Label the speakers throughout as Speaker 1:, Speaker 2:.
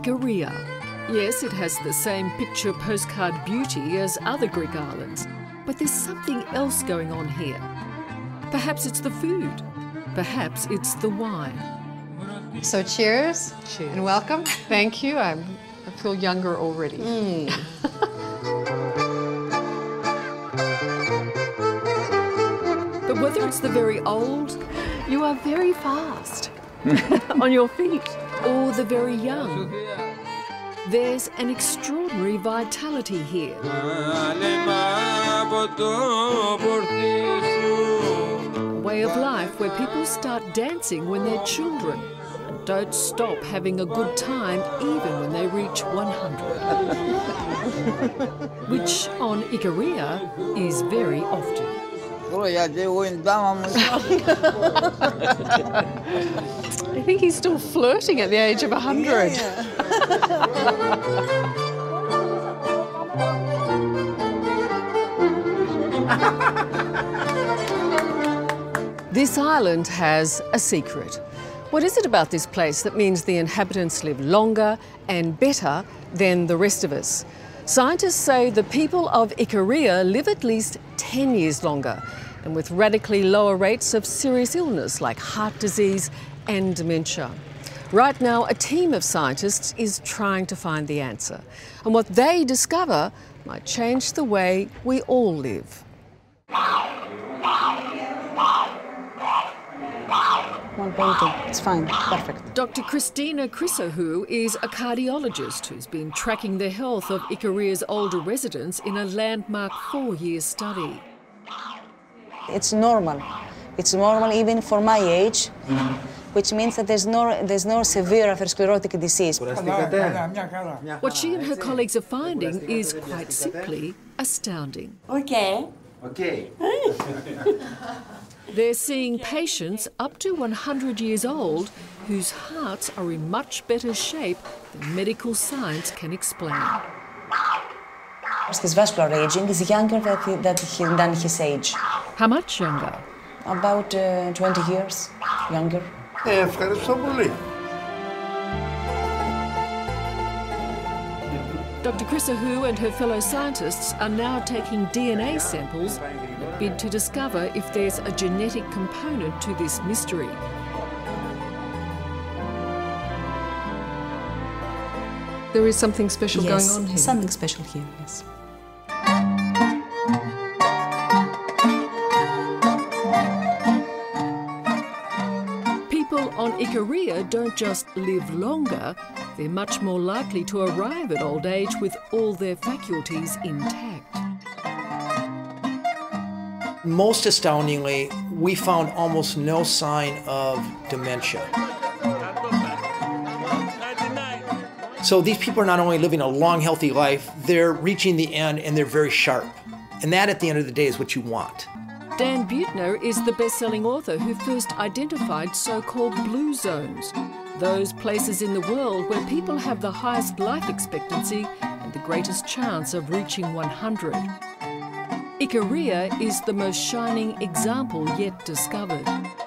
Speaker 1: Ikaria. Yes, it has the same picture postcard beauty as other Greek islands, but there's something else going on here. Perhaps it's the food. Perhaps it's the wine.
Speaker 2: So cheers.
Speaker 3: Cheers.
Speaker 2: And welcome.
Speaker 3: Thank you. I feel younger already.
Speaker 1: But whether it's the very old
Speaker 3: You are very fast on your feet.
Speaker 1: or the very young, there's an extraordinary vitality here. A way of life where people start dancing when they're children and don't stop having a good time even when they reach 100. Which on Ikaria is very often.
Speaker 3: I think he's still flirting at the age of 100.
Speaker 1: This island has a secret. What is it about this place that means the inhabitants live longer and better than the rest of us? Scientists say the people of Ikaria live at least 10 years longer, and with radically lower rates of serious illness like heart disease and dementia. Right now, a team of scientists is trying to find the answer, and what they discover might change the way we all live.
Speaker 4: 1.2, it's fine, perfect.
Speaker 1: Dr. Christina Chrysohou is a cardiologist who's been tracking the health of Ikaria's older residents in a landmark 4-year study.
Speaker 4: It's normal. It's normal even for my age, which means that there's no severe atherosclerotic disease.
Speaker 1: What she and her colleagues are finding is quite simply astounding.
Speaker 5: Okay.
Speaker 1: They're seeing patients up to 100 years old whose hearts are in much better shape than medical science can explain.
Speaker 4: His vascular aging is younger than his age.
Speaker 1: How much younger?
Speaker 4: About 20 years younger.
Speaker 6: Ευχαριστώ πολύ.
Speaker 1: Dr. Chrysohou and her fellow scientists are now taking DNA samples in a bid to discover if there's a genetic component to this mystery.
Speaker 3: There is something special going on here.
Speaker 4: Something special here, yes.
Speaker 1: People on Ikaria don't just live longer, they're much more likely to arrive at old age with all their faculties intact.
Speaker 7: Most astoundingly, we found almost no sign of dementia. So these people are not only living a long, healthy life, they're reaching the end and they're very sharp. And that, at the end of the day, is what you want.
Speaker 1: Dan Buettner is the best-selling author who first identified so-called blue zones, those places in the world where people have the highest life expectancy and the greatest chance of reaching 100. Ikaria is the most shining example yet discovered.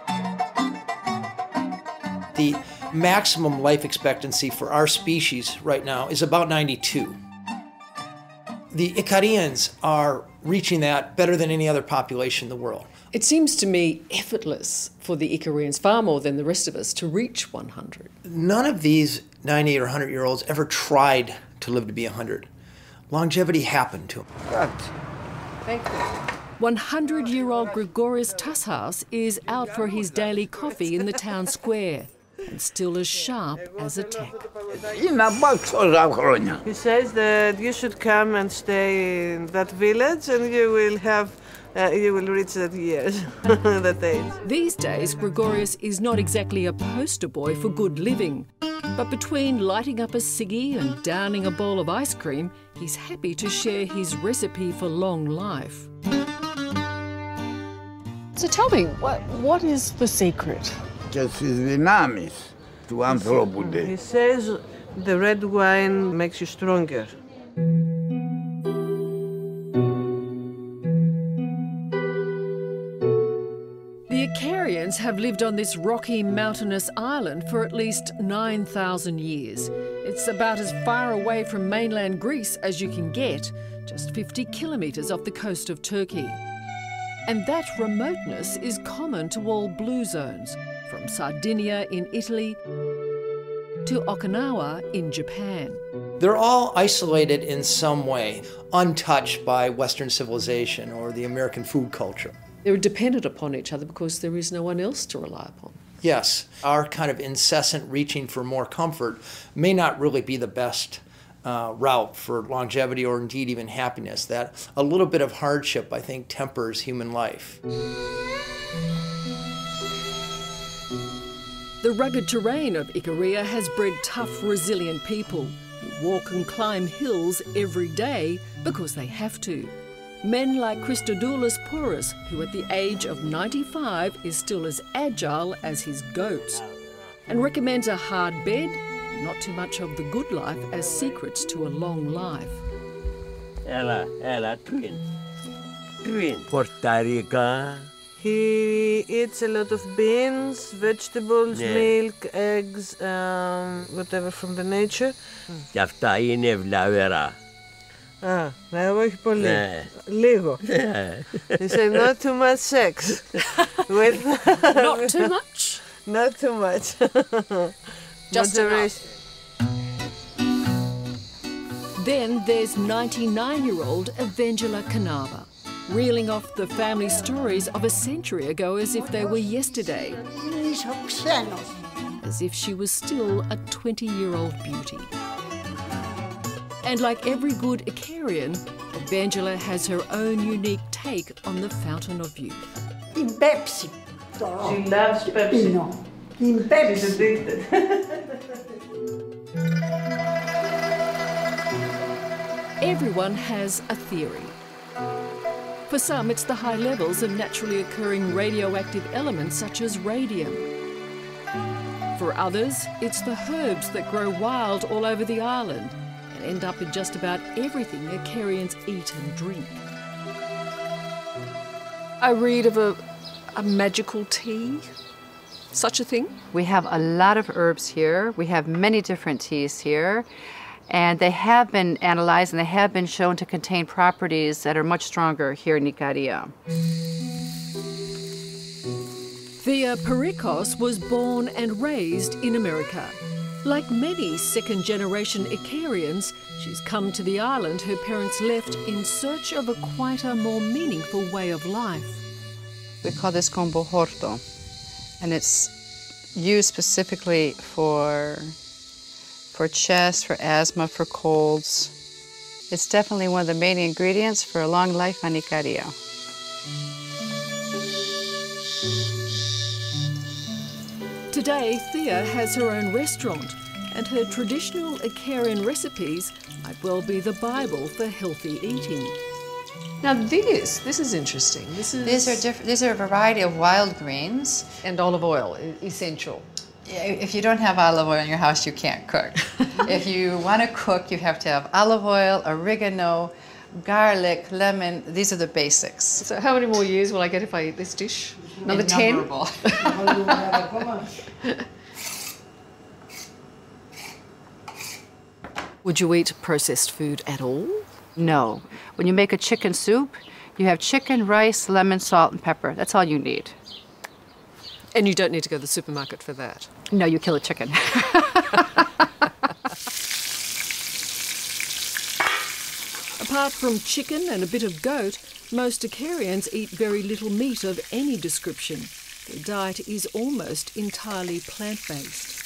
Speaker 7: The maximum life expectancy for our species right now is about 92. The Ikarians are reaching that better than any other population in the world.
Speaker 1: It seems to me effortless for the Ikarians, far more than the rest of us, to reach 100.
Speaker 7: None of these 90 or 100-year-olds ever tried to live to be 100. Longevity happened to them.
Speaker 3: Thank you.
Speaker 1: 100-year-old Grigorios Tassas is out for his daily coffee in the town square and still as sharp as a tack.
Speaker 5: He says that you should come and stay in that village and you will reach that years, that age.
Speaker 1: These days, Grigorios is not exactly a poster boy for good living. But between lighting up a ciggy and downing a bowl of ice cream, he's happy to share his recipe for long life.
Speaker 3: So tell me, what is the secret?
Speaker 6: Και στις δυνάμεις του ανθρώπου.
Speaker 5: He says the red wine makes you stronger.
Speaker 1: The Icarians have lived on this rocky, mountainous island for at least 9,000 years. It's about as far away from mainland Greece as you can get, just 50 kilometres off the coast of Turkey. And that remoteness is common to all blue zones, from Sardinia in Italy to Okinawa in Japan.
Speaker 7: They're all isolated in some way, untouched by Western civilization or the American food culture.
Speaker 1: They're dependent upon each other because there is no one else to rely upon.
Speaker 7: Yes, our kind of incessant reaching for more comfort may not really be the best route for longevity or indeed even happiness. That a little bit of hardship, I think, tempers human life.
Speaker 1: The rugged terrain of Ikaria has bred tough, resilient people who walk and climb hills every day because they have to. Men like Christodoulos Pouros, who at the age of 95 is still as agile as his goats, and recommends a hard bed, not too much of the good life, as secrets to a long life.
Speaker 8: Twin. Portarica.
Speaker 5: He eats a lot of beans, vegetables, milk, eggs, whatever from the nature.
Speaker 8: Και αυτά είναι βλαβερά.
Speaker 5: Εγώ όχι πολύ. Λίγο. He said not too much sex.
Speaker 1: Not too much?
Speaker 5: Not too much.
Speaker 1: Just enough. Then there's 99-year-old Evangela Kanava, reeling off the family stories of a century ago as if they were yesterday, as if she was still a 20-year-old beauty. And like every good Icarian, Evangela has her own unique take on the fountain of youth.
Speaker 9: In Pepsi.
Speaker 5: She loves Pepsi.
Speaker 9: No. In Pepsi.
Speaker 5: She's addicted.
Speaker 1: Everyone has a theory. For some, it's the high levels of naturally occurring radioactive elements such as radium. For others, it's the herbs that grow wild all over the island and end up in just about everything Icarians eat and drink. I read of a magical tea. Such a thing?
Speaker 2: We have a lot of herbs here. We have many different teas here. And they have been analyzed and they have been shown to contain properties that are much stronger here in Ikaria.
Speaker 1: Thea Perikos was born and raised in America. Like many second-generation Icarians, she's come to the island her parents left in search of a quieter, more meaningful way of life.
Speaker 2: We call this combo horto, and it's used specifically for chest, for asthma, for colds. It's definitely one of the main ingredients for a long life on Ikaria.
Speaker 1: Today, Thea has her own restaurant, and her traditional Icarian recipes might well be the Bible for healthy eating.
Speaker 3: Now this is interesting.
Speaker 2: These are a variety of wild greens.
Speaker 3: And olive oil, essential.
Speaker 2: If you don't have olive oil in your house, you can't cook. If you want to cook, you have to have olive oil, oregano, garlic, lemon. These are the basics.
Speaker 3: So how many more years will I get if I eat this dish? Number 10?
Speaker 1: Would you eat processed food at all?
Speaker 2: No. When you make a chicken soup, you have chicken, rice, lemon, salt, and pepper. That's all you need.
Speaker 1: And you don't need to go to the supermarket for that?
Speaker 2: No, you kill a chicken.
Speaker 1: Apart from chicken and a bit of goat, most Icarians eat very little meat of any description. Their diet is almost entirely plant-based.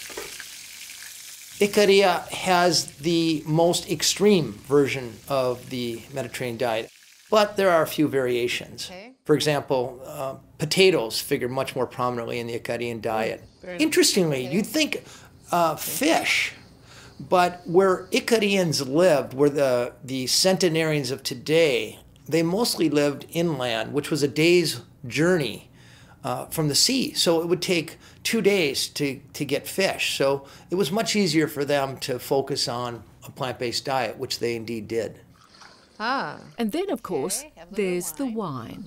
Speaker 7: Ikaria has the most extreme version of the Mediterranean diet, but there are a few variations.
Speaker 2: Okay.
Speaker 7: For example, potatoes figure much more prominently in the Icarian diet. Interestingly, you'd think fish, but where Icarians lived, where the centenarians of today, they mostly lived inland, which was a day's journey from the sea. So it would take 2 days to get fish. So it was much easier for them to focus on a plant-based diet, which they indeed did.
Speaker 1: And then, of course, there's the wine.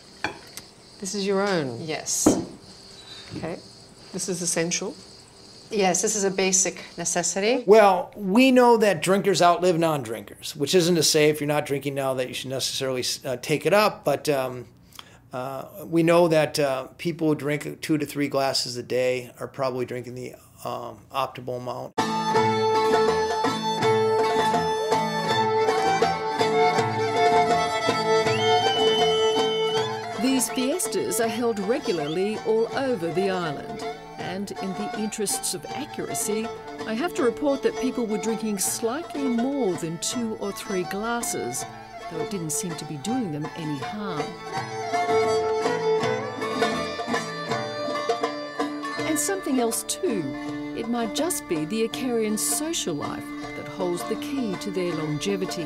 Speaker 3: This is your own?
Speaker 2: Yes.
Speaker 3: Okay. This is essential?
Speaker 2: Yes, this is a basic necessity.
Speaker 7: Well, we know that drinkers outlive non-drinkers, which isn't to say if you're not drinking now that you should necessarily take it up, but we know that people who drink 2 to 3 glasses a day are probably drinking the optimal amount.
Speaker 1: These fiestas are held regularly all over the island. And in the interests of accuracy, I have to report that people were drinking slightly more than 2 or 3 glasses, though it didn't seem to be doing them any harm. And something else too. It might just be the Icarian social life that holds the key to their longevity.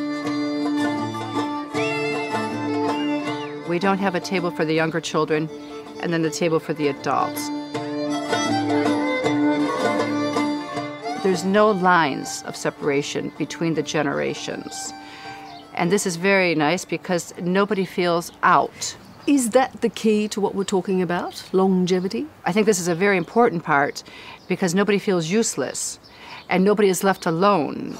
Speaker 2: We don't have a table for the younger children and then the table for the adults. There's no lines of separation between the generations. And this is very nice because nobody feels out.
Speaker 1: Is that the key to what we're talking about, longevity?
Speaker 2: I think this is a very important part because nobody feels useless and nobody is left alone.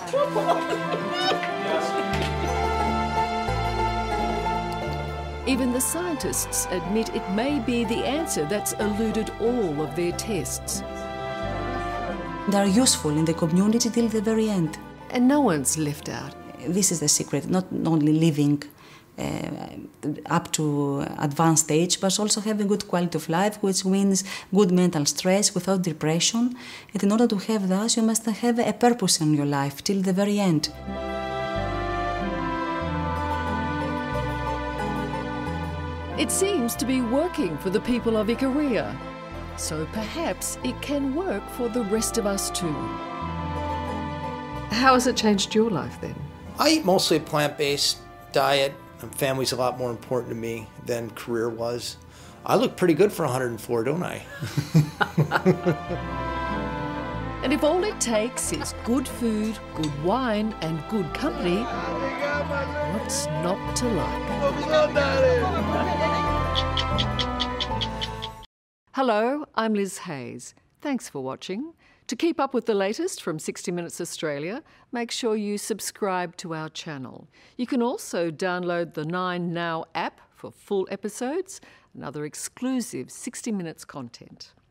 Speaker 1: Even the scientists admit it may be the answer that's eluded all of their tests.
Speaker 4: They are useful in the community till the very end.
Speaker 1: And no one's left out.
Speaker 4: This is the secret, not only living up to advanced age, but also having good quality of life, which means good mental stress without depression. And in order to have that, you must have a purpose in your life till the very end.
Speaker 1: It seems to be working for the people of Icaria, so perhaps it can work for the rest of us too. How has it changed your life then?
Speaker 7: I eat mostly a plant-based diet, and family's a lot more important to me than career was. I look pretty good for 104, don't I?
Speaker 1: And if all it takes is good food, good wine and good company, what's not to like? Hello, I'm Liz Hayes. Thanks for watching. To keep up with the latest from 60 Minutes Australia, make sure you subscribe to our channel. You can also download the 9Now app for full episodes and other exclusive 60 Minutes content.